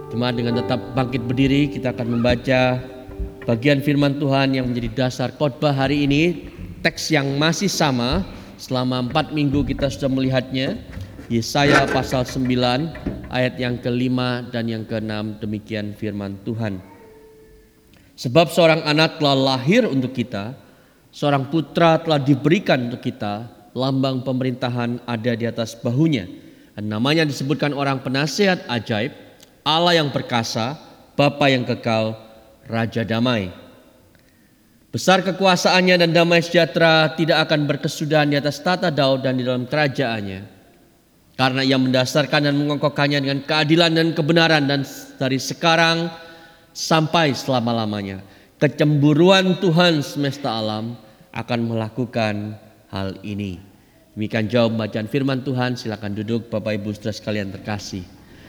Jemaat dengan tetap bangkit berdiri, kita akan membaca bagian firman Tuhan yang menjadi dasar khotbah hari ini. Teks yang masih sama, selama 4 minggu kita sudah melihatnya. Yesaya pasal 9 ayat yang ke-5 dan yang ke-6, demikian firman Tuhan. Sebab seorang anak telah lahir untuk kita, seorang putra telah diberikan untuk kita, lambang pemerintahan ada di atas bahunya. Dan namanya disebutkan orang penasihat ajaib, Allah yang perkasa, Bapa yang kekal, Raja damai. Besar kekuasaannya dan damai sejahtera tidak akan berkesudahan di atas tata Daud dan di dalam kerajaannya. Karena ia mendasarkan dan mengokohkannya dengan keadilan dan kebenaran, dan dari sekarang sampai selama-lamanya. Kecemburuan Tuhan semesta alam akan melakukan hal ini. Demikian jawab bacaan firman Tuhan. Silakan duduk Bapak Ibu saudara sekalian terkasih.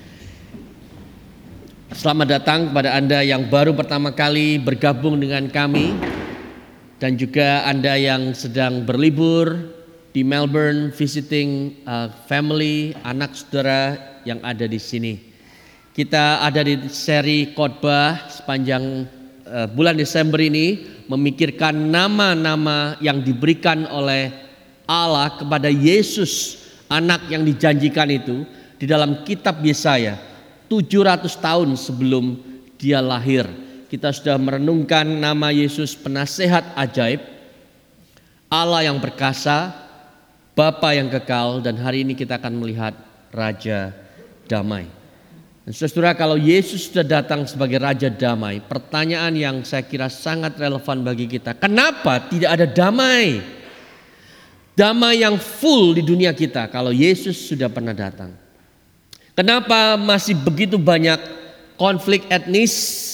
Selamat datang kepada Anda yang baru pertama kali bergabung dengan kami, dan juga Anda yang sedang berlibur di Melbourne, visiting family, anak saudara yang ada di sini. Kita ada di seri khotbah sepanjang bulan Desember ini, memikirkan nama-nama yang diberikan oleh Allah kepada Yesus, anak yang dijanjikan itu di dalam kitab Yesaya. 700 tahun sebelum dia lahir, kita sudah merenungkan nama Yesus penasehat ajaib, Allah yang perkasa, Bapa yang kekal, dan hari ini kita akan melihat Raja damai. Dan saudara, kalau Yesus sudah datang sebagai Raja damai, pertanyaan yang saya kira sangat relevan bagi kita, kenapa tidak ada damai? Damai yang full di dunia kita kalau Yesus sudah pernah datang. Kenapa masih begitu banyak konflik etnis,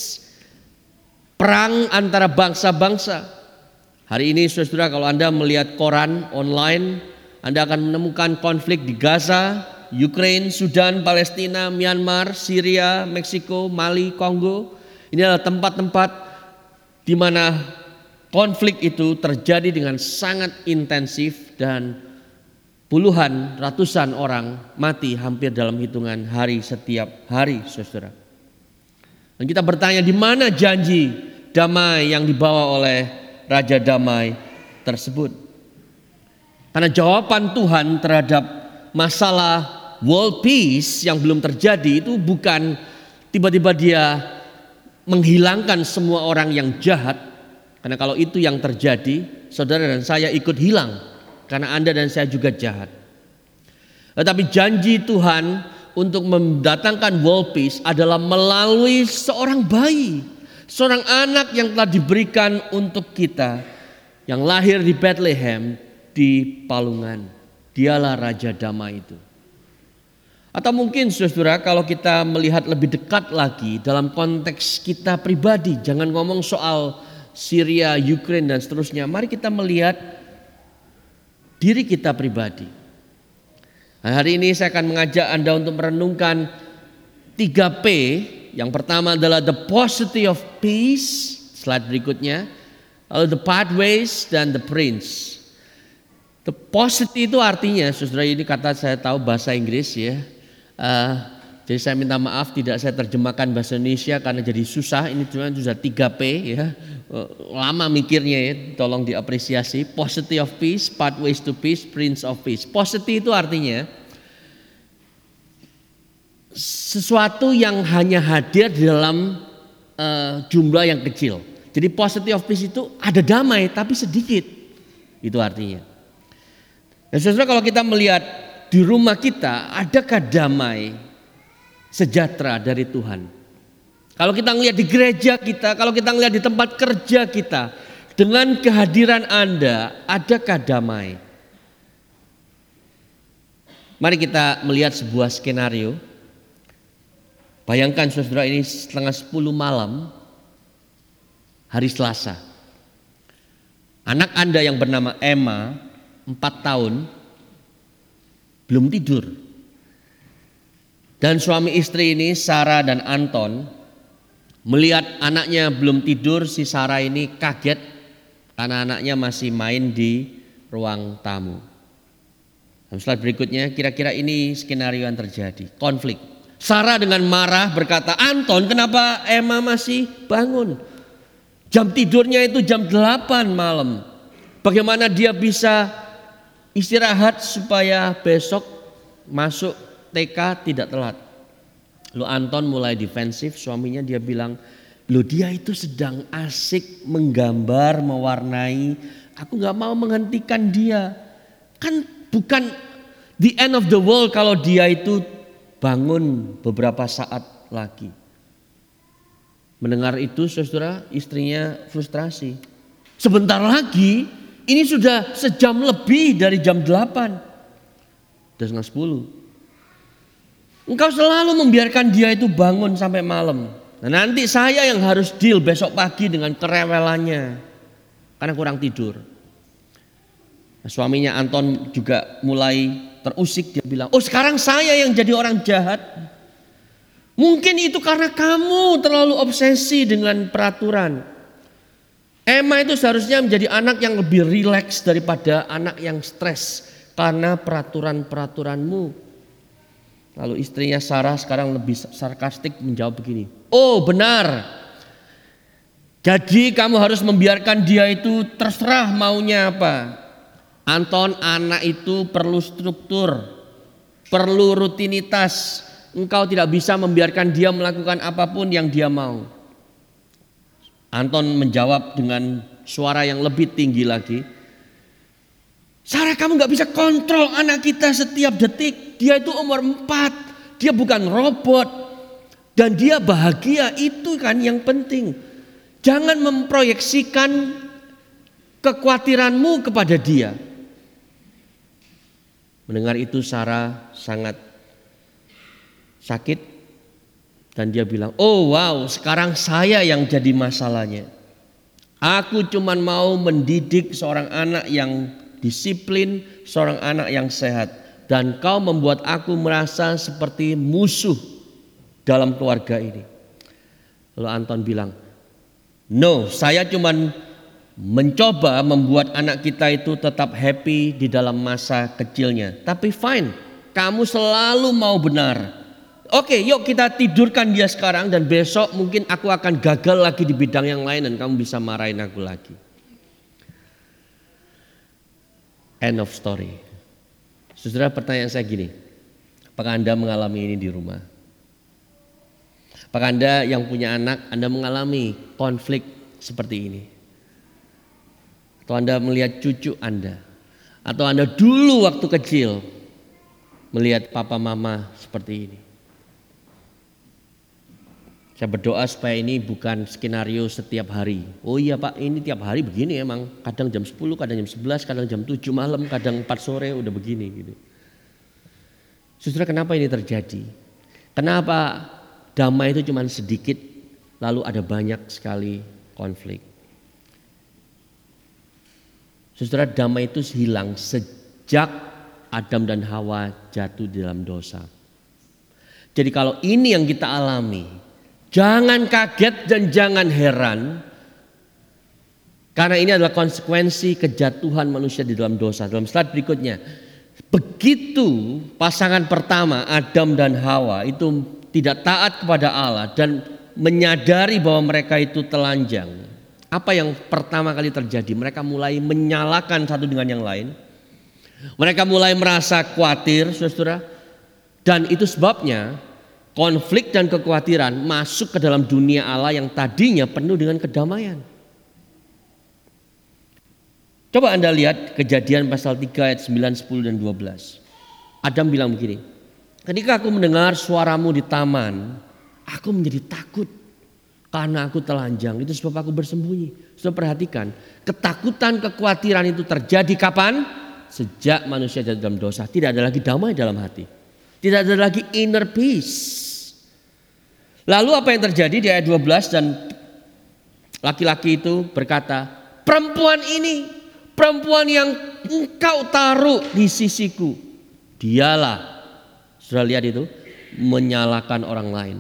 perang antara bangsa-bangsa? Hari ini saudara, kalau Anda melihat koran online, Anda akan menemukan konflik di Gaza, Ukraina, Sudan, Palestina, Myanmar, Syria, Meksiko, Mali, Kongo. Ini adalah tempat-tempat di mana konflik itu terjadi dengan sangat intensif, dan puluhan, ratusan orang mati hampir dalam hitungan hari setiap hari, saudara. Dan kita bertanya, di mana janji damai yang dibawa oleh Raja damai tersebut? Karena jawaban Tuhan terhadap masalah world peace yang belum terjadi itu bukan tiba-tiba dia menghilangkan semua orang yang jahat. Karena kalau itu yang terjadi, saudara dan saya ikut hilang. Karena Anda dan saya juga jahat. Tetapi janji Tuhan untuk mendatangkan world peace adalah melalui seorang bayi, seorang anak yang telah diberikan untuk kita, yang lahir di Bethlehem di palungan. Dialah Raja damai itu. Atau mungkin saudara, kalau kita melihat lebih dekat lagi dalam konteks kita pribadi, jangan ngomong soal Syria, Ukraina dan seterusnya. Mari kita melihat diri kita pribadi. Nah, hari ini saya akan mengajak Anda untuk merenungkan 3P. Yang pertama adalah the paucity of peace, slide berikutnya, lalu the pathways dan the prince. The paucity itu artinya, saudara, ini kata saya tahu bahasa Inggris ya. Jadi saya minta maaf tidak saya terjemahkan bahasa Indonesia karena jadi susah. Ini cuma sudah 3P ya. Lama mikirnya ya, tolong diapresiasi. Paucity of peace, pathways to peace, prince of peace. Paucity itu artinya sesuatu yang hanya hadir di dalam jumlah yang kecil. Jadi paucity of peace itu ada damai tapi sedikit. Itu artinya. Dan saudara, kalau kita melihat di rumah kita, adakah damai sejahtera dari Tuhan? Kalau kita melihat di gereja kita, kalau kita melihat di tempat kerja kita, dengan kehadiran Anda, adakah damai? Mari kita melihat sebuah skenario. Bayangkan saudara, ini setengah 10 malam, hari Selasa. Anak Anda yang bernama Emma, 4 tahun, belum tidur. Dan suami istri ini, Sarah dan Anton, melihat anaknya belum tidur. Si Sarah ini kaget karena anaknya masih main di ruang tamu. Dalam slide berikutnya, kira-kira ini skenario yang terjadi. Konflik. Sarah dengan marah berkata, Anton, kenapa Emma masih bangun? Jam tidurnya itu jam 8 malam. Bagaimana dia bisa istirahat supaya besok masuk TK tidak telat? Lalu Anton mulai defensif, suaminya dia bilang, loh dia itu sedang asik menggambar, mewarnai. Aku gak mau menghentikan dia. Kan bukan the end of the world kalau dia itu bangun beberapa saat lagi. Mendengar itu saudara, istrinya frustrasi. Sebentar lagi, ini sudah sejam lebih dari jam 8. Udah setengah 10. Engkau selalu membiarkan dia itu bangun sampai malam. Nah, nanti saya yang harus deal besok pagi dengan kerewelannya karena kurang tidur. Nah, suaminya Anton juga mulai terusik, dia bilang, oh sekarang saya yang jadi orang jahat. Mungkin itu karena kamu terlalu obsesi dengan peraturan. Emma itu seharusnya menjadi anak yang lebih rileks daripada anak yang stres karena peraturan-peraturanmu. Lalu istrinya Sarah sekarang lebih sarkastik menjawab begini. Oh benar. Jadi kamu harus membiarkan dia itu terserah maunya apa. Anton, anak itu perlu struktur, perlu rutinitas. Engkau tidak bisa membiarkan dia melakukan apapun yang dia mau. Anton menjawab dengan suara yang lebih tinggi lagi. Sarah, kamu gak bisa kontrol anak kita setiap detik. Dia itu umur 4. Dia bukan robot. Dan dia bahagia, itu kan yang penting. Jangan memproyeksikan kekhawatiranmu kepada dia. Mendengar itu Sarah sangat sakit. Dan dia bilang, oh wow, sekarang saya yang jadi masalahnya. Aku cuman mau mendidik seorang anak yang disiplin, seorang anak yang sehat. Dan kau membuat aku merasa seperti musuh dalam keluarga ini. Lalu Anton bilang, no, saya cuman mencoba membuat anak kita itu tetap happy di dalam masa kecilnya. Tapi fine, kamu selalu mau benar. Oke, yuk kita tidurkan dia sekarang dan besok mungkin aku akan gagal lagi di bidang yang lain dan kamu bisa marahin aku lagi. End of story. Saudara, pertanyaan saya gini, apakah Anda mengalami ini di rumah? Apakah Anda yang punya anak, Anda mengalami konflik seperti ini? Atau Anda melihat cucu Anda? Atau Anda dulu waktu kecil melihat papa mama seperti ini? Saya berdoa supaya ini bukan skenario setiap hari. Oh iya Pak, ini tiap hari begini emang. Kadang jam 10, kadang jam 11, kadang jam 7 malam, kadang 4 sore udah begini gitu. Saudara, kenapa ini terjadi? Kenapa damai itu cuma sedikit lalu ada banyak sekali konflik? Saudara, damai itu hilang sejak Adam dan Hawa jatuh di dalam dosa. Jadi kalau ini yang kita alami, jangan kaget dan jangan heran, karena ini adalah konsekuensi kejatuhan manusia di dalam dosa. Dalam slide berikutnya, begitu pasangan pertama Adam dan Hawa itu tidak taat kepada Allah dan menyadari bahwa mereka itu telanjang, apa yang pertama kali terjadi? Mereka mulai menyalahkan satu dengan yang lain. Mereka mulai merasa khawatir, saudara, dan itu sebabnya konflik dan kekhawatiran masuk ke dalam dunia Allah yang tadinya penuh dengan kedamaian. Coba Anda lihat Kejadian pasal 3 ayat 9, 10 dan 12. Adam bilang begini, ketika aku mendengar suaramu di taman, aku menjadi takut karena aku telanjang. Itu sebab aku bersembunyi. Sudah perhatikan, ketakutan, kekhawatiran itu terjadi kapan? Sejak manusia jatuh dalam dosa. Tidak ada lagi damai dalam hati. Tidak ada lagi inner peace. Lalu apa yang terjadi di ayat 12, dan laki-laki itu berkata, perempuan ini, perempuan yang engkau taruh di sisiku, dialah, sudah lihat itu, menyalahkan orang lain.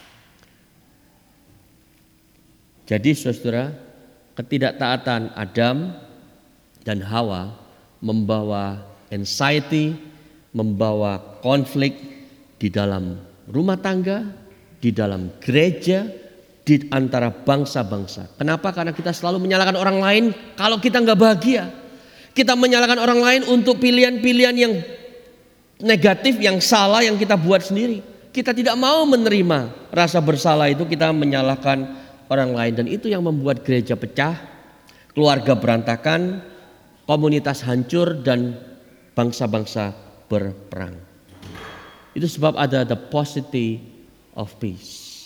Jadi saudara, ketidaktaatan Adam dan Hawa membawa anxiety, membawa konflik di dalam rumah tangga, di dalam gereja, di antara bangsa-bangsa. Kenapa? Karena kita selalu menyalahkan orang lain kalau kita nggak bahagia. Kita menyalahkan orang lain untuk pilihan-pilihan yang negatif, yang salah, yang kita buat sendiri. Kita tidak mau menerima rasa bersalah itu, kita menyalahkan orang lain. Dan itu yang membuat gereja pecah, keluarga berantakan, komunitas hancur, dan bangsa-bangsa berperang. Itu sebab ada the paucity of peace.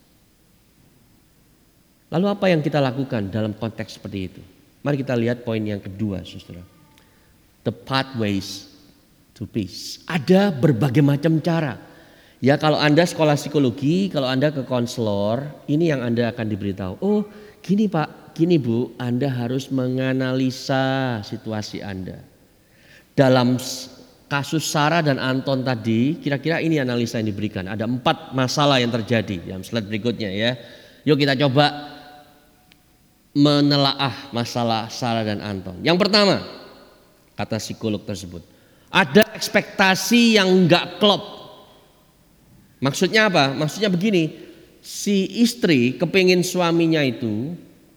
Lalu apa yang kita lakukan dalam konteks seperti itu? Mari kita lihat poin yang kedua, saudara. The pathways to peace. Ada berbagai macam cara. Ya, kalau Anda sekolah psikologi, kalau Anda ke konselor, ini yang Anda akan diberitahu. Oh, gini Pak, gini Bu, Anda harus menganalisa situasi Anda. Dalam kasus Sarah dan Anton tadi, kira-kira ini analisa yang diberikan. Ada 4 masalah yang terjadi. Yang slide berikutnya ya. Yuk kita coba menelaah masalah Sarah dan Anton. Yang pertama, kata psikolog tersebut, ada ekspektasi yang enggak klop. Maksudnya apa? Maksudnya begini, si istri kepingin suaminya itu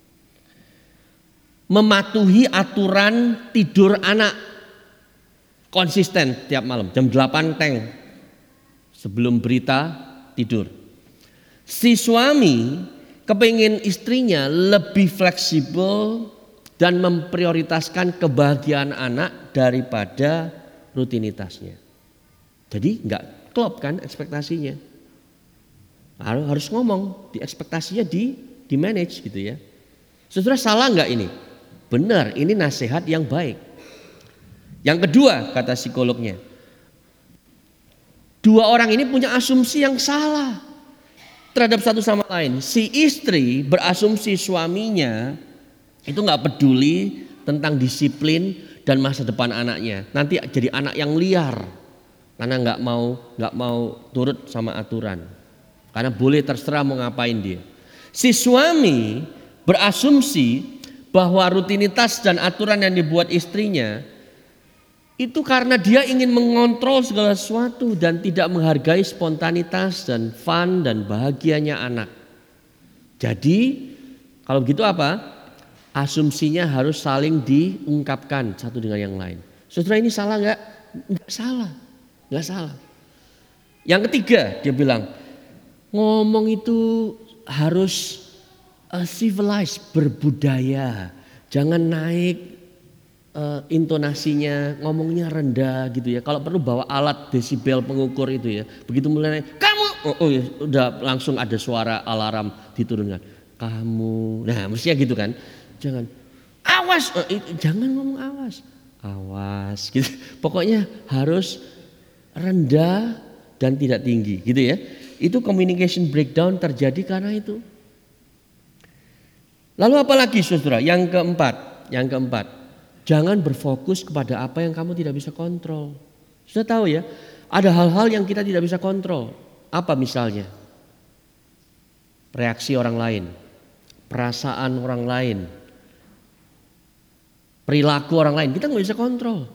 mematuhi aturan tidur anak konsisten tiap malam jam 8 teng sebelum berita tidur. Si suami kepingin istrinya lebih fleksibel dan memprioritaskan kebahagiaan anak daripada rutinitasnya. Jadi nggak klop kan ekspektasinya. Harus ngomong, di ekspektasinya di manage gitu ya. Saudara, salah nggak ini? Benar, ini nasihat yang baik. Yang kedua, kata psikolognya, 2 orang ini punya asumsi yang salah terhadap satu sama lain. Si istri berasumsi suaminya itu nggak peduli tentang disiplin dan masa depan anaknya. Nanti jadi anak yang liar karena nggak mau turut sama aturan. Karena boleh terserah mau ngapain dia. Si suami berasumsi bahwa rutinitas dan aturan yang dibuat istrinya itu karena dia ingin mengontrol segala sesuatu dan tidak menghargai spontanitas dan fun dan bahagianya anak. Jadi kalau begitu apa? Asumsinya harus saling diungkapkan satu dengan yang lain. Saudara, ini salah nggak? Nggak salah. Yang ketiga, dia bilang ngomong itu harus civilized, berbudaya. Jangan naik intonasinya, ngomongnya rendah gitu ya. Kalau perlu bawa alat desibel pengukur itu ya. Begitu mulai kamu, ya, udah langsung ada suara alarm diturunkan. Kamu, nah mestinya gitu kan. Jangan awas, jangan ngomong awas gitu. Pokoknya harus rendah dan tidak tinggi gitu ya. Itu communication breakdown terjadi karena itu. Lalu apa lagi saudara? Yang keempat. Jangan berfokus kepada apa yang kamu tidak bisa kontrol. Sudah tahu ya, ada hal-hal yang kita tidak bisa kontrol. Apa misalnya? Reaksi orang lain, perasaan orang lain, perilaku orang lain, kita nggak bisa kontrol.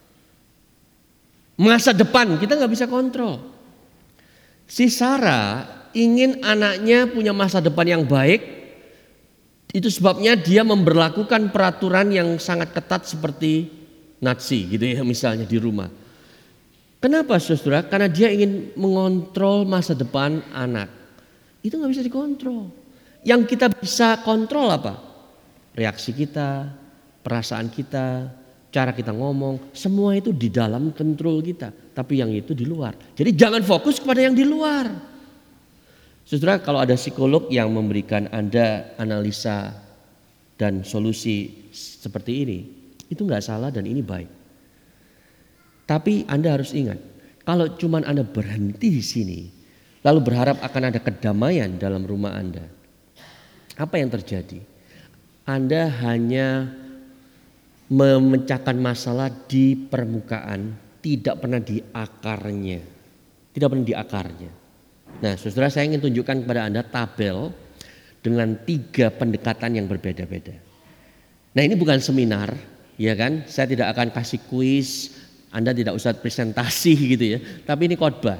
Masa depan kita nggak bisa kontrol. Si Sarah ingin anaknya punya masa depan yang baik. Itu sebabnya dia memberlakukan peraturan yang sangat ketat seperti Nazi gitu ya, misalnya di rumah. Kenapa saudara? Karena dia ingin mengontrol masa depan anak. Itu nggak bisa dikontrol. Yang kita bisa kontrol apa? Reaksi kita, perasaan kita, cara kita ngomong, semua itu di dalam kontrol kita. Tapi yang itu di luar. Jadi jangan fokus kepada yang di luar. Saudara, kalau ada psikolog yang memberikan Anda analisa dan solusi seperti ini, itu nggak salah dan ini baik. Tapi Anda harus ingat, kalau cuman Anda berhenti di sini, lalu berharap akan ada kedamaian dalam rumah Anda, apa yang terjadi? Anda hanya memecahkan masalah di permukaan, tidak pernah di akarnya. Tidak pernah di akarnya. Nah, saudara, saya ingin tunjukkan kepada Anda tabel dengan 3 pendekatan yang berbeda-beda. Nah, ini bukan seminar, ya kan? Saya tidak akan kasih kuis, Anda tidak usah presentasi gitu ya. Tapi ini khotbah.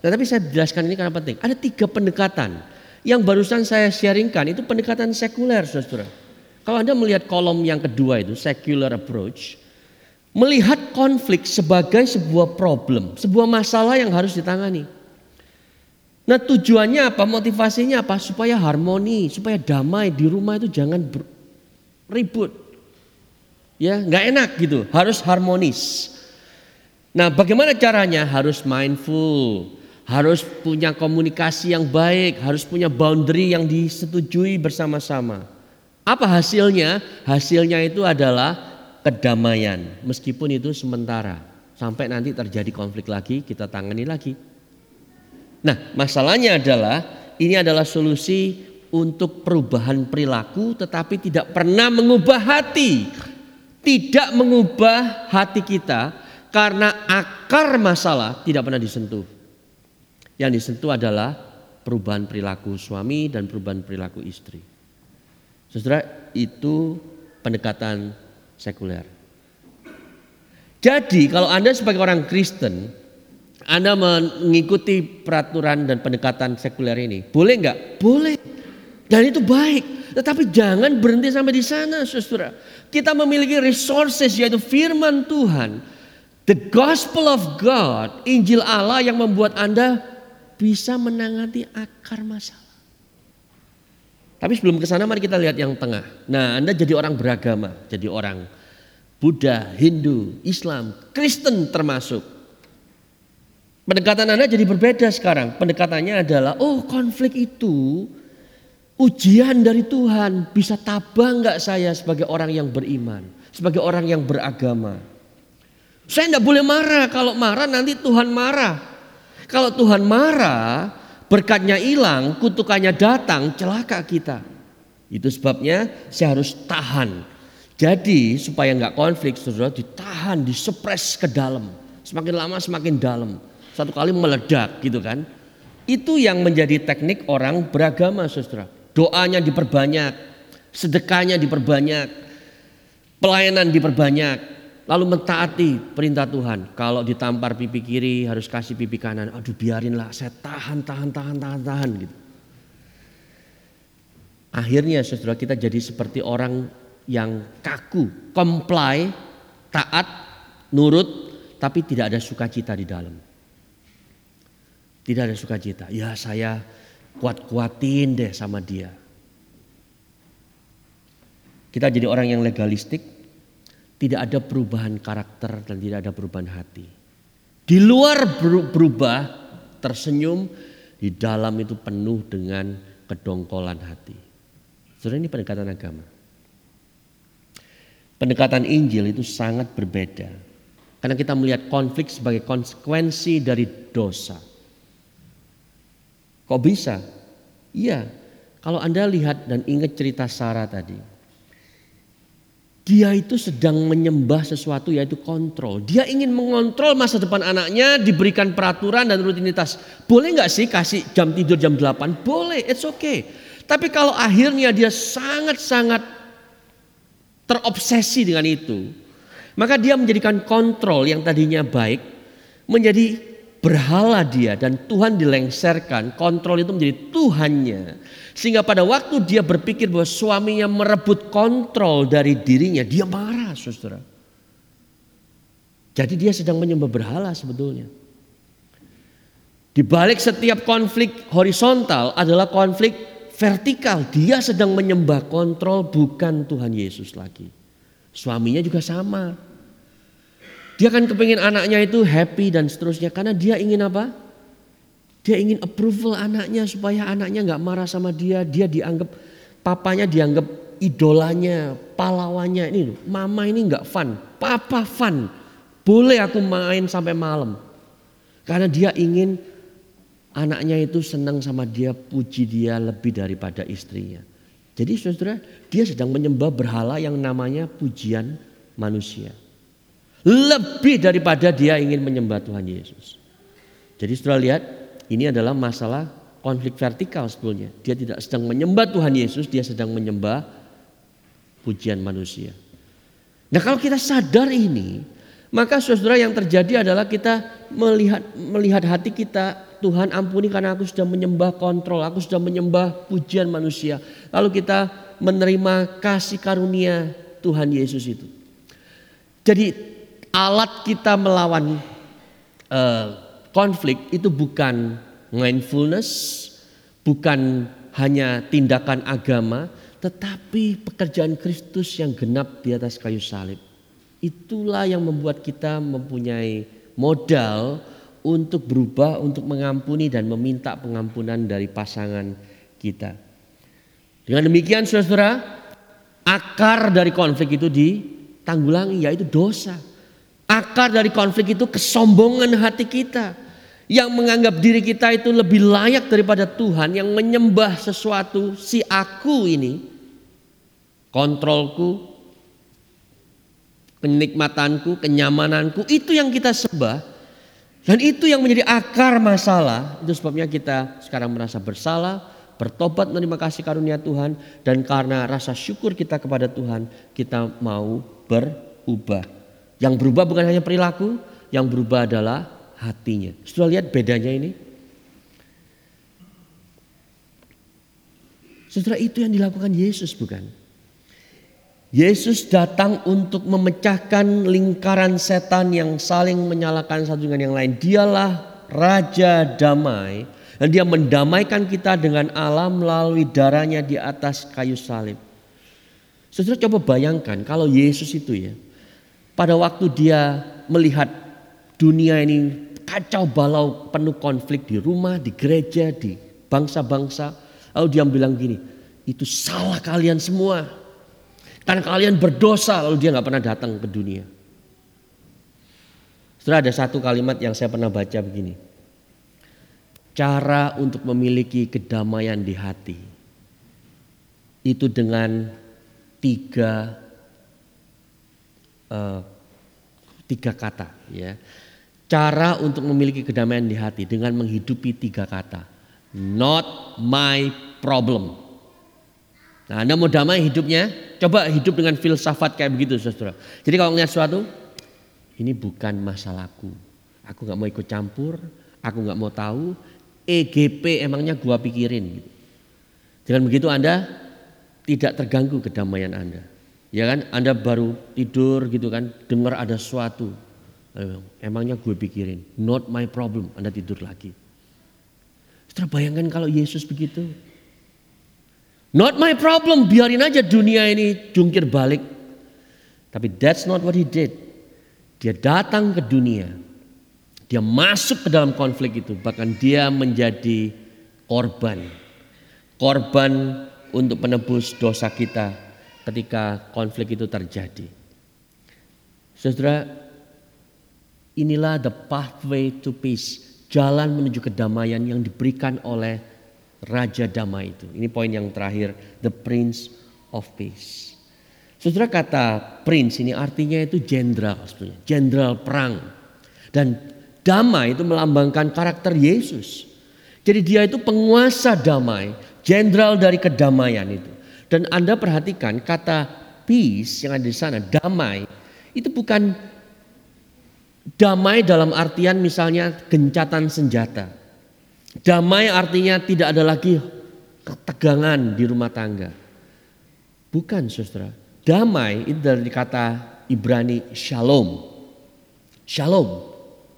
Tetapi saya jelaskan ini karena penting. Ada 3 pendekatan. Yang barusan saya sharingkan itu pendekatan sekuler, saudara. Kalau Anda melihat kolom yang kedua itu, secular approach, melihat konflik sebagai sebuah problem, sebuah masalah yang harus ditangani. Nah tujuannya apa? Motivasinya apa? Supaya harmoni, supaya damai di rumah itu jangan ribut. Ya, nggak enak gitu, harus harmonis. Nah bagaimana caranya? Harus mindful, harus punya komunikasi yang baik, harus punya boundary yang disetujui bersama-sama. Apa hasilnya? Hasilnya itu adalah kedamaian, meskipun itu sementara. Sampai nanti terjadi konflik lagi, kita tangani lagi. Nah masalahnya adalah ini adalah solusi untuk perubahan perilaku tetapi tidak pernah mengubah hati. Tidak mengubah hati kita karena akar masalah tidak pernah disentuh. Yang disentuh adalah perubahan perilaku suami dan perubahan perilaku istri. Saudara, itu pendekatan sekuler. Jadi kalau Anda sebagai orang Kristen, Anda mengikuti peraturan dan pendekatan sekuler ini, boleh enggak? Boleh. Dan itu baik. Tetapi jangan berhenti sampai di sana, saudara. Kita memiliki resources yaitu firman Tuhan. The gospel of God, Injil Allah yang membuat Anda bisa menangani akar masalah. Tapi sebelum ke sana mari kita lihat yang tengah. Nah, Anda jadi orang beragama, jadi orang Buddha, Hindu, Islam, Kristen termasuk. Pendekatan Anda jadi berbeda sekarang. Pendekatannya adalah, konflik itu ujian dari Tuhan. Bisa tabah enggak saya sebagai orang yang beriman, sebagai orang yang beragama. Saya enggak boleh marah. Kalau marah nanti Tuhan marah. Kalau Tuhan marah, berkatnya hilang, kutukannya datang, celaka kita. Itu sebabnya saya harus tahan. Jadi supaya enggak konflik, saudara, ditahan, disupres ke dalam. Semakin lama semakin dalam. Satu kali meledak gitu kan. Itu yang menjadi teknik orang beragama, saudara. Doanya diperbanyak, sedekahnya diperbanyak, pelayanan diperbanyak, lalu mentaati perintah Tuhan. Kalau ditampar pipi kiri harus kasih pipi kanan. Aduh biarinlah, saya tahan gitu. Akhirnya saudara kita jadi seperti orang yang kaku, comply, taat, nurut, tapi tidak ada sukacita di dalam. Tidak ada sukacita. Ya saya kuat-kuatin deh sama dia. Kita jadi orang yang legalistik. Tidak ada perubahan karakter dan tidak ada perubahan hati. Di luar berubah, tersenyum. Di dalam itu penuh dengan kedongkolan hati. Saudara, ini pendekatan agama. Pendekatan Injil itu sangat berbeda. Karena kita melihat konflik sebagai konsekuensi dari dosa. Kok bisa? Iya, kalau Anda lihat dan ingat cerita Sarah tadi. Dia itu sedang menyembah sesuatu yaitu kontrol. Dia ingin mengontrol masa depan anaknya, diberikan peraturan dan rutinitas. Boleh gak sih kasih jam tidur jam 8? Boleh, it's okay. Tapi kalau akhirnya dia sangat-sangat terobsesi dengan itu, maka dia menjadikan kontrol yang tadinya baik menjadi berhala dia, dan Tuhan dilengserkan, kontrol itu menjadi Tuhannya. Sehingga pada waktu dia berpikir bahwa suaminya merebut kontrol dari dirinya, dia marah, saudara. Jadi dia sedang menyembah berhala sebetulnya. Di balik setiap konflik horizontal adalah konflik vertikal. Dia sedang menyembah kontrol, bukan Tuhan Yesus lagi. Suaminya juga sama. Dia kan kepingin anaknya itu happy dan seterusnya. Karena dia ingin apa? Dia ingin approval anaknya supaya anaknya gak marah sama dia. Dia dianggap, papanya dianggap idolanya, pahlawannya. Ini loh, mama ini gak fun, papa fun. Boleh aku main sampai malam. Karena dia ingin anaknya itu senang sama dia, puji dia lebih daripada istrinya. Jadi saudara, dia sedang menyembah berhala yang namanya pujian manusia. Lebih daripada dia ingin menyembah Tuhan Yesus. Jadi saudara lihat, ini adalah masalah konflik vertikal sebetulnya. Dia tidak sedang menyembah Tuhan Yesus, dia sedang menyembah pujian manusia. Nah kalau kita sadar ini, maka saudara yang terjadi adalah kita melihat hati kita, Tuhan ampuni karena aku sudah menyembah kontrol, aku sudah menyembah pujian manusia. Lalu kita menerima kasih karunia Tuhan Yesus itu. Jadi alat kita melawan konflik itu bukan mindfulness, bukan hanya tindakan agama, tetapi pekerjaan Kristus yang genap di atas kayu salib. Itulah yang membuat kita mempunyai modal untuk berubah, untuk mengampuni dan meminta pengampunan dari pasangan kita. Dengan demikian saudara, akar dari konflik itu ditanggulangi, yaitu dosa. Akar dari konflik itu kesombongan hati kita, yang menganggap diri kita itu lebih layak daripada Tuhan, yang menyembah sesuatu, si aku ini, kontrolku, kenikmatanku, kenyamananku, itu yang kita sembah. Dan itu yang menjadi akar masalah. Itu sebabnya kita sekarang merasa bersalah, bertobat menerima kasih karunia Tuhan, dan karena rasa syukur kita kepada Tuhan, kita mau berubah. Yang berubah bukan hanya perilaku, yang berubah adalah hatinya. Sudah lihat bedanya ini? Saudara, itu yang dilakukan Yesus bukan? Yesus datang untuk memecahkan lingkaran setan yang saling menyalahkan satu dengan yang lain. Dialah Raja Damai, dan dia mendamaikan kita dengan Allah melalui darahnya di atas kayu salib. Saudara, coba bayangkan kalau Yesus itu ya, pada waktu dia melihat dunia ini kacau balau, penuh konflik di rumah, di gereja, di bangsa-bangsa, lalu dia bilang gini, itu salah kalian semua. Karena kalian berdosa, lalu dia gak pernah datang ke dunia. Setelah ada satu kalimat yang saya pernah baca begini. Cara untuk memiliki kedamaian di hati itu dengan tiga kata. Ya. Cara untuk memiliki kedamaian di hati dengan menghidupi tiga kata. Not my problem. Nah, Anda mau damai hidupnya, coba hidup dengan filsafat kayak begitu saudara. Jadi kalau melihat sesuatu, ini bukan masalahku, aku gak mau ikut campur, aku gak mau tahu, EGP emangnya gua pikirin. Dengan begitu Anda tidak terganggu kedamaian Anda. Ya kan, Anda baru tidur gitu kan, dengar ada sesuatu, emangnya gue pikirin, not my problem, Anda tidur lagi. Saudara, bayangkan kalau Yesus begitu. Not my problem, biarin aja dunia ini jungkir balik. Tapi that's not what he did. Dia datang ke dunia. Dia masuk ke dalam konflik itu. Bahkan dia menjadi korban. Korban untuk menebus dosa kita ketika konflik itu terjadi. Saudara, inilah the pathway to peace. Jalan menuju kedamaian yang diberikan oleh Raja Damai itu. Ini poin yang terakhir, the Prince of Peace. Saudara, kata prince ini artinya itu jenderal sebetulnya, jenderal perang. Dan damai itu melambangkan karakter Yesus. Jadi dia itu penguasa damai, jenderal dari kedamaian itu. Dan Anda perhatikan kata peace yang ada di sana, damai, itu bukan damai dalam artian misalnya gencatan senjata. Damai artinya tidak ada lagi ketegangan di rumah tangga. Bukan saudara. Damai itu dari kata Ibrani shalom. Shalom.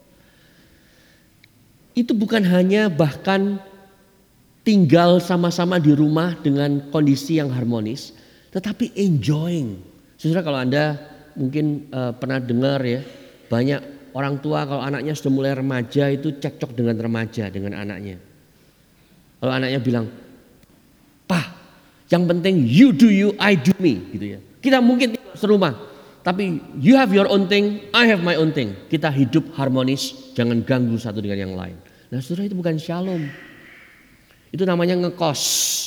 Itu bukan hanya bahkan tinggal sama-sama di rumah dengan kondisi yang harmonis, tetapi enjoying. Saudara, kalau Anda mungkin pernah dengar ya, banyak orang tua kalau anaknya sudah mulai remaja itu cekcok dengan remaja, dengan anaknya. Kalau anaknya bilang, "Pak, yang penting you do you, I do me," gitu ya. Kita mungkin tinggal serumah, tapi you have your own thing, I have my own thing. Kita hidup harmonis, jangan ganggu satu dengan yang lain. Nah, saudara, itu bukan shalom. Itu namanya ngekos.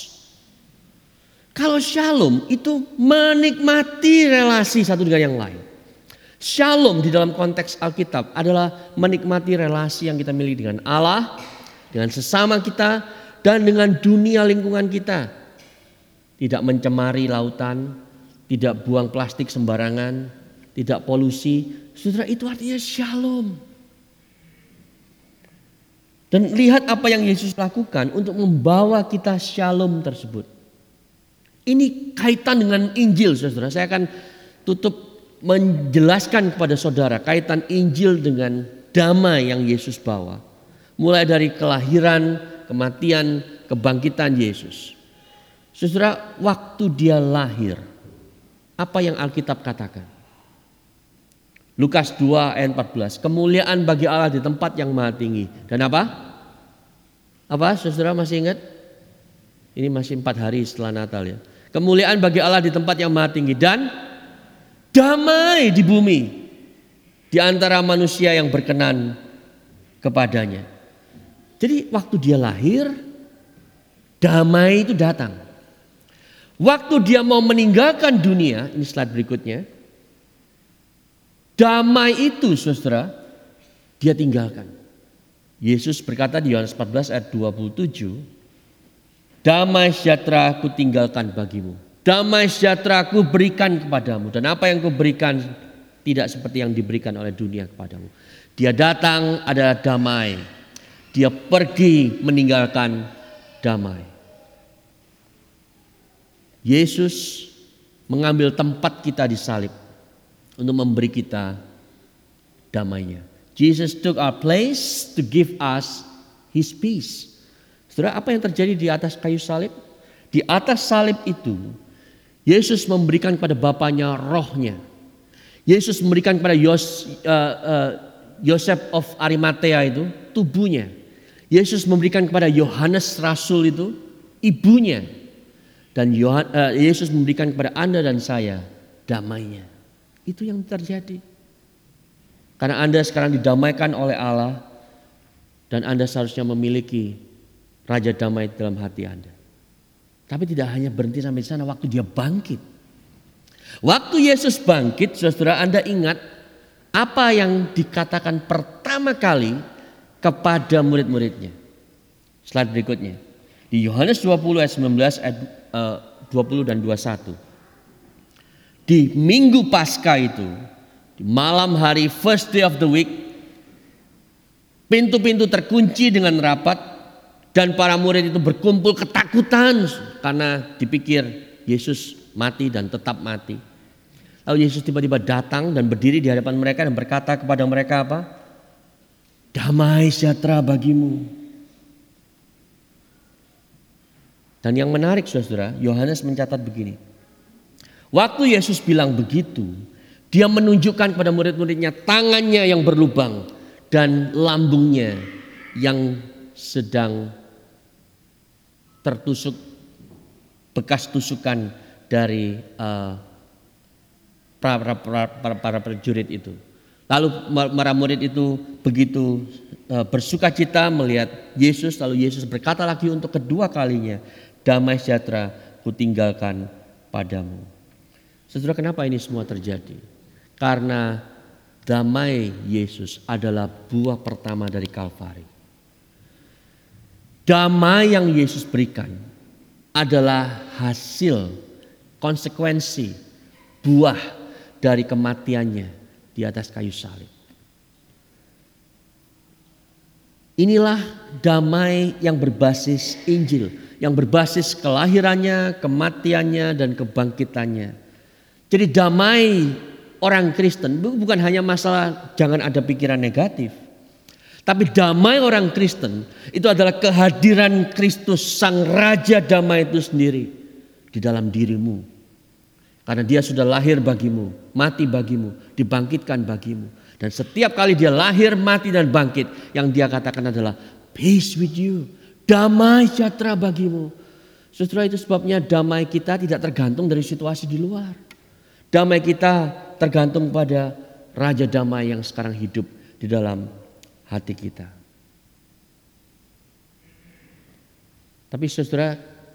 Kalau shalom itu menikmati relasi satu dengan yang lain. Shalom di dalam konteks Alkitab adalah menikmati relasi yang kita miliki dengan Allah, dengan sesama kita, dan dengan dunia lingkungan kita. Tidak mencemari lautan, tidak buang plastik sembarangan, tidak polusi. Saudara, itu artinya shalom. Dan lihat apa yang Yesus lakukan untuk membawa kita shalom tersebut. Ini kaitan dengan Injil, saudara. Saya akan tutup menjelaskan kepada saudara kaitan Injil dengan damai yang Yesus bawa. Mulai dari kelahiran, kematian, kebangkitan Yesus. Saudara, waktu dia lahir, apa yang Alkitab katakan? Lukas 2 ayat 14. Kemuliaan bagi Allah di tempat yang maha tinggi. Dan apa? Apa saudara masih ingat? Ini masih 4 hari setelah Natal ya. Kemuliaan bagi Allah di tempat yang maha tinggi. Dan damai di bumi. Di antara manusia yang berkenan kepadanya. Jadi waktu dia lahir, damai itu datang. Waktu dia mau meninggalkan dunia, ini slide berikutnya. Damai itu saudara, dia tinggalkan. Yesus berkata di Yohanes 14 ayat 27, damai sejahtera aku tinggalkan bagimu. Damai sejahtera aku berikan kepadamu. Dan apa yang aku berikan tidak seperti yang diberikan oleh dunia kepadamu. Dia datang adalah damai. Dia pergi meninggalkan damai. Yesus mengambil tempat kita di salib untuk memberi kita damainya. Jesus took our place to give us his peace. Saudara, apa yang terjadi di atas kayu salib? Di atas salib itu, Yesus memberikan kepada Bapanya rohnya. Yesus memberikan kepada Yosef of Arimatea itu tubuhnya. Yesus memberikan kepada Yohanes Rasul itu ibunya. Dan Yesus memberikan kepada Anda dan saya damainya. Itu yang terjadi. Karena Anda sekarang didamaikan oleh Allah. Dan Anda seharusnya memiliki Raja Damai dalam hati Anda. Tapi tidak hanya berhenti sampai sana, waktu dia bangkit. Waktu Yesus bangkit, saudara, Anda ingat apa yang dikatakan pertama kali kepada murid-muridnya. Slide berikutnya. Di Yohanes 20 ayat 19 ayat 20 dan 21. Di minggu Paskah itu, di malam hari first day of the week, pintu-pintu terkunci dengan rapat dan para murid itu berkumpul ketakutan karena dipikir Yesus mati dan tetap mati. Lalu Yesus tiba-tiba datang dan berdiri di hadapan mereka dan berkata kepada mereka apa? Damai sejahtera bagimu. Dan yang menarik saudara, Yohanes mencatat begini. Waktu Yesus bilang begitu, dia menunjukkan kepada murid-muridnya tangannya yang berlubang dan lambungnya yang sedang tertusuk bekas tusukan dari para prajurit itu. Lalu para murid itu begitu bersuka cita melihat Yesus. Lalu Yesus berkata lagi untuk kedua kalinya, damai sejahtera kutinggalkan padamu. Saudara, kenapa ini semua terjadi? Karena damai Yesus adalah buah pertama dari Kalvari. Damai yang Yesus berikan adalah hasil, konsekuensi, buah dari kematiannya di atas kayu salib. Inilah damai yang berbasis Injil, yang berbasis kelahirannya, kematiannya, dan kebangkitannya. Jadi damai orang Kristen bukan hanya masalah jangan ada pikiran negatif. Tapi damai orang Kristen itu adalah kehadiran Kristus Sang Raja Damai itu sendiri di dalam dirimu. Karena dia sudah lahir bagimu, mati bagimu, dibangkitkan bagimu. Dan setiap kali dia lahir, mati dan bangkit, yang dia katakan adalah peace with you, damai sejahtera bagimu. Saudara, itu sebabnya damai kita tidak tergantung dari situasi di luar. Damai kita tergantung pada Raja Damai yang sekarang hidup di dalam hati kita. Tapi saudara,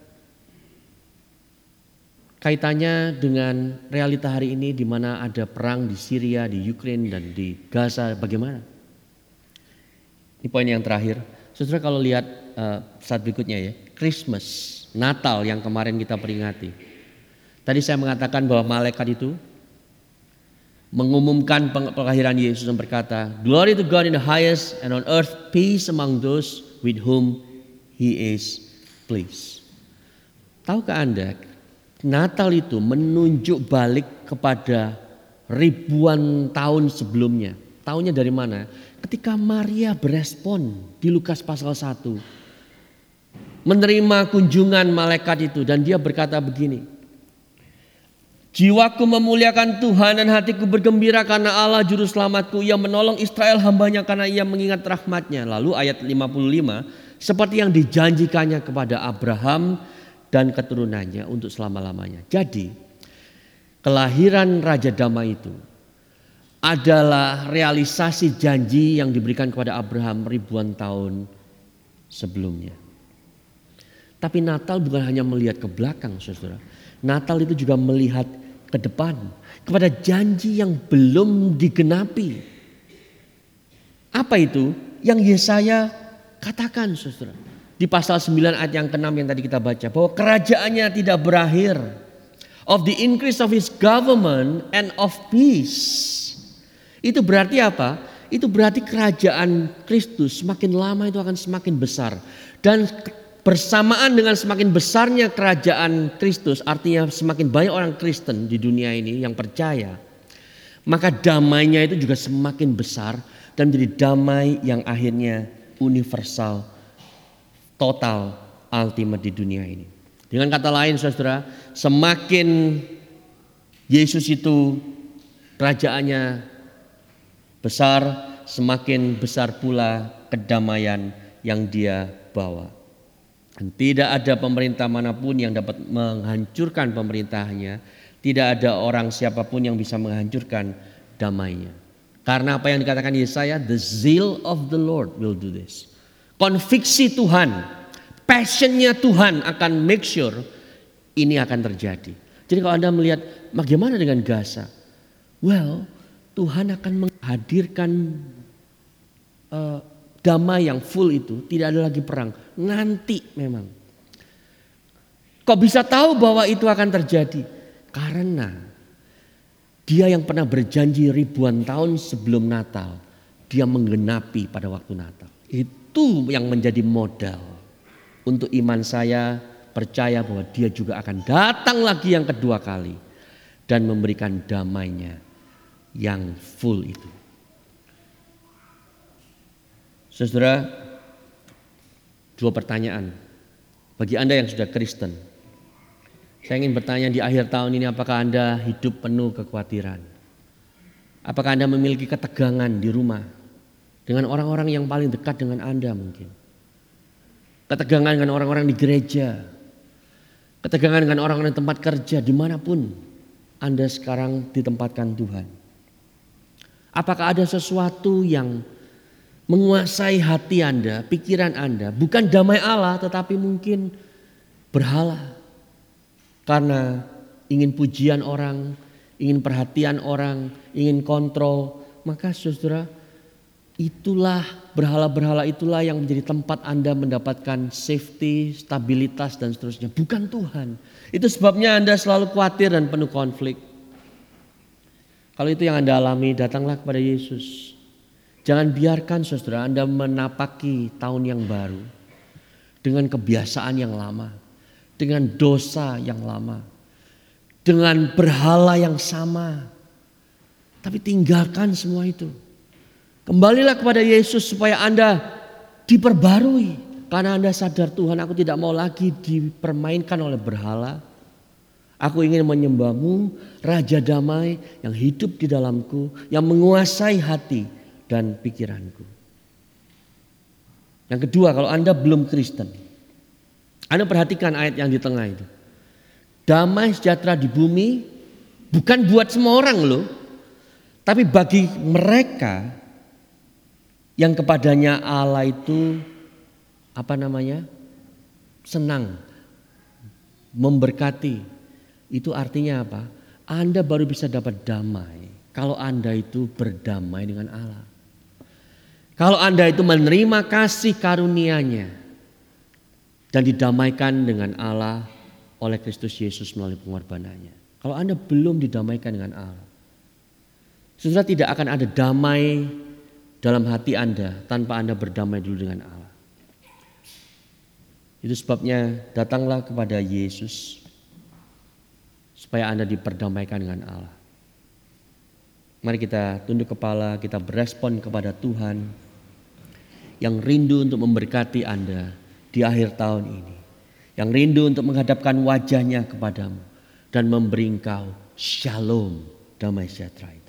kaitannya dengan realita hari ini di mana ada perang di Syria, di Ukraina dan di Gaza, bagaimana? Ini poin yang terakhir. Saudara, kalau lihat saat berikutnya ya, Christmas, Natal yang kemarin kita peringati. Tadi saya mengatakan bahwa malaikat itu mengumumkan kelahiran Yesus dan berkata, "Glory to God in the highest and on earth peace among those with whom he is pleased." Tahukah Anda, Natal itu menunjuk balik kepada ribuan tahun sebelumnya. Tahunnya dari mana? Ketika Maria berespon di Lukas pasal 1. Menerima kunjungan malaikat itu dan dia berkata begini, "Jiwaku memuliakan Tuhan dan hatiku bergembira karena Allah juru selamatku. Ia menolong Israel hambanya karena ia mengingat rahmatnya." Lalu ayat 55, seperti yang dijanjikannya kepada Abraham dan keturunannya untuk selama-lamanya. Jadi kelahiran Raja Damai itu adalah realisasi janji yang diberikan kepada Abraham ribuan tahun sebelumnya. Tapi Natal bukan hanya melihat ke belakang, saudara. Natal itu juga melihat ke depan, kepada janji yang belum digenapi. Apa itu? Yang Yesaya katakan, saudara. Di pasal 9 ayat yang ke-6 yang tadi kita baca, bahwa kerajaannya tidak berakhir. Of the increase of his government and of peace. Itu berarti apa? Itu berarti kerajaan Kristus semakin lama itu akan semakin besar. Dan bersamaan dengan semakin besarnya kerajaan Kristus, artinya semakin banyak orang Kristen di dunia ini yang percaya, maka damainya itu juga semakin besar dan menjadi damai yang akhirnya universal, total, ultimate di dunia ini. Dengan kata lain, saudara, semakin Yesus itu kerajaannya besar, semakin besar pula kedamaian yang dia bawa. Dan tidak ada pemerintah manapun yang dapat menghancurkan pemerintahnya. Tidak ada orang siapapun yang bisa menghancurkan damainya. Karena apa yang dikatakan Yesaya, the zeal of the Lord will do this. Konviksi Tuhan, passionnya Tuhan akan make sure ini akan terjadi. Jadi kalau Anda melihat bagaimana dengan Gaza, well, Tuhan akan menghadirkan damai yang full itu, tidak ada lagi perang. Nanti memang. Kok bisa tahu bahwa itu akan terjadi? Karena dia yang pernah berjanji ribuan tahun sebelum Natal, dia menggenapi pada waktu Natal. Itu yang menjadi modal untuk iman saya percaya bahwa dia juga akan datang lagi yang kedua kali dan memberikan damainya yang full itu. Saudara, dua pertanyaan bagi Anda yang sudah Kristen. Saya ingin bertanya di akhir tahun ini, apakah Anda hidup penuh kekhawatiran? Apakah Anda memiliki ketegangan di rumah dengan orang-orang yang paling dekat dengan Anda mungkin? Ketegangan dengan orang-orang di gereja, ketegangan dengan orang-orang di tempat kerja, dimanapun Anda sekarang ditempatkan Tuhan. Apakah ada sesuatu yang menguasai hati Anda, pikiran Anda, bukan damai Allah tetapi mungkin berhala. Karena ingin pujian orang, ingin perhatian orang, ingin kontrol, maka saudara, itulah berhala-berhala itulah yang menjadi tempat Anda mendapatkan safety, stabilitas dan seterusnya, bukan Tuhan. Itu sebabnya Anda selalu khawatir dan penuh konflik. Kalau itu yang Anda alami, datanglah kepada Yesus. Jangan biarkan saudara Anda menapaki tahun yang baru dengan kebiasaan yang lama, dengan dosa yang lama, dengan berhala yang sama. Tapi tinggalkan semua itu. Kembalilah kepada Yesus supaya Anda diperbarui. Karena Anda sadar, Tuhan, aku tidak mau lagi dipermainkan oleh berhala. Aku ingin menyembah-Mu, Raja Damai yang hidup di dalamku, yang menguasai hati dan pikiranku. Yang kedua, kalau Anda belum Kristen, Anda perhatikan ayat yang di tengah itu. Damai sejahtera di bumi bukan buat semua orang loh, tapi bagi mereka yang kepadanya Allah itu senang, memberkati. Itu artinya apa? Anda baru bisa dapat damai kalau Anda itu berdamai dengan Allah. Kalau Anda itu menerima kasih karunia-Nya dan didamaikan dengan Allah oleh Kristus Yesus melalui pengorbanannya. Kalau Anda belum didamaikan dengan Allah, Saudara, tidak akan ada damai dalam hati Anda tanpa Anda berdamai dulu dengan Allah. Itu sebabnya datanglah kepada Yesus supaya Anda diperdamaikan dengan Allah. Mari kita tunduk kepala, kita berespon kepada Tuhan yang rindu untuk memberkati Anda di akhir tahun ini. Yang rindu untuk menghadapkan wajahnya kepadamu dan memberi engkau shalom, damai sejahtera.